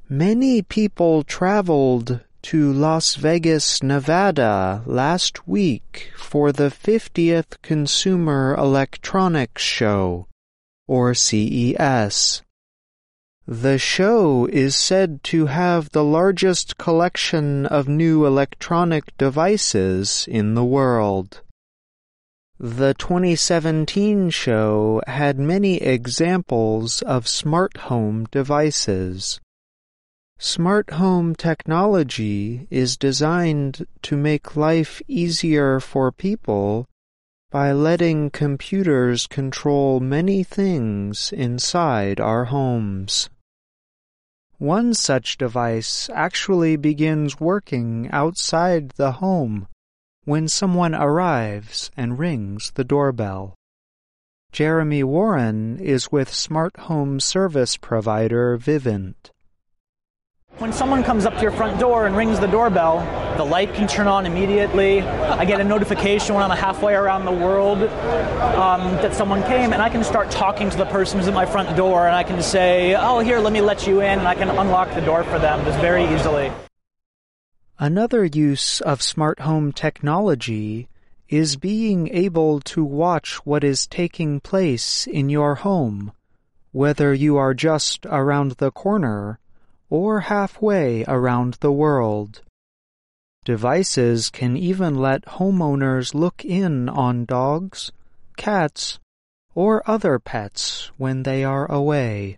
Many people traveled to Las Vegas, Nevada last week for the 50th Consumer Electronics Show, or CES. The show is said to have the largest collection of new electronic devices in the world. The 2017 show had many examples of smart home devices. Smart home technology is designed to make life easier for people by letting computers control many things inside our homes. One such device actually begins working outside the home when someone arrives and rings the doorbell. Jeremy Warren is with smart home service provider Vivint. When someone comes up to your front door and rings the doorbell, the light can turn on immediately. I get a notification when I'm halfway around the world that someone came, and I can start talking to the person who's at my front door, and I can say, oh, here, let me let you in, and I can unlock the door for them just very easily. Another use of smart home technology is being able to watch what is taking place in your home, whether you are just around the corner or halfway around the world. Devices can even let homeowners look in on dogs, cats, or other pets when they are away.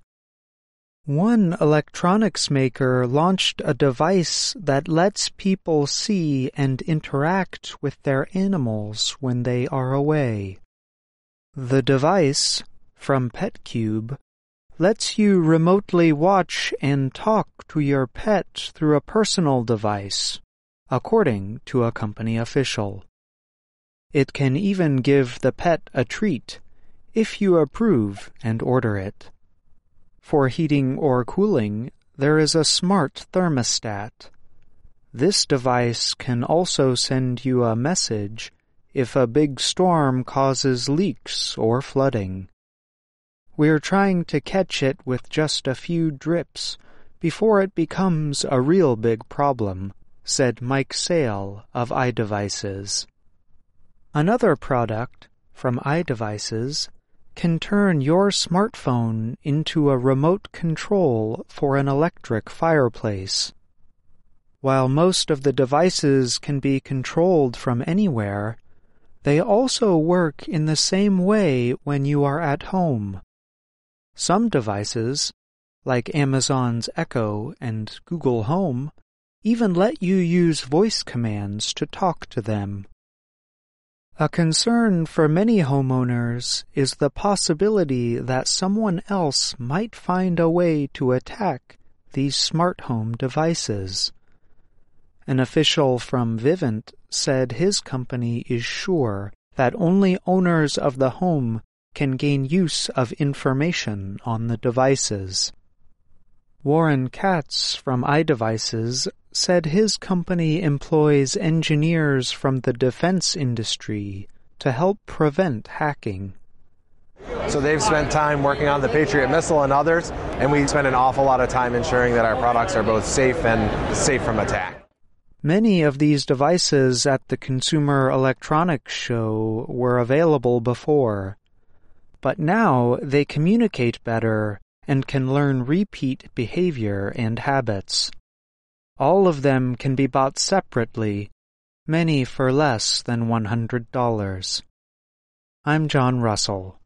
One electronics maker launched a device that lets people see and interact with their animals when they are away. The device, from PetCube, lets you remotely watch and talk to your pet through a personal device, according to a company official. It can even give the pet a treat, if you approve and order it. For heating or cooling, there is a smart thermostat. This device can also send you a message if a big storm causes leaks or flooding. We're trying to catch it with just a few drips before it becomes a real big problem, said Mike Sale of iDevices. Another product from iDevices can turn your smartphone into a remote control for an electric fireplace. While most of the devices can be controlled from anywhere, they also work in the same way when you are at home. Some devices, like Amazon's Echo and Google Home, even let you use voice commands to talk to them. A concern for many homeowners is the possibility that someone else might find a way to attack these smart home devices. An official from Vivint said his company is sure that only owners of the home can gain use of information on the devices. Warren Katz from iDevices said his company employs engineers from the defense industry to help prevent hacking. So they've spent time working on the Patriot missile and others, and we spend an awful lot of time ensuring that our products are both safe and safe from attack. Many of these devices at the Consumer Electronics Show were available before, but now they communicate better and can learn repeat behavior and habits. All of them can be bought separately, many for less than $100. I'm John Russell.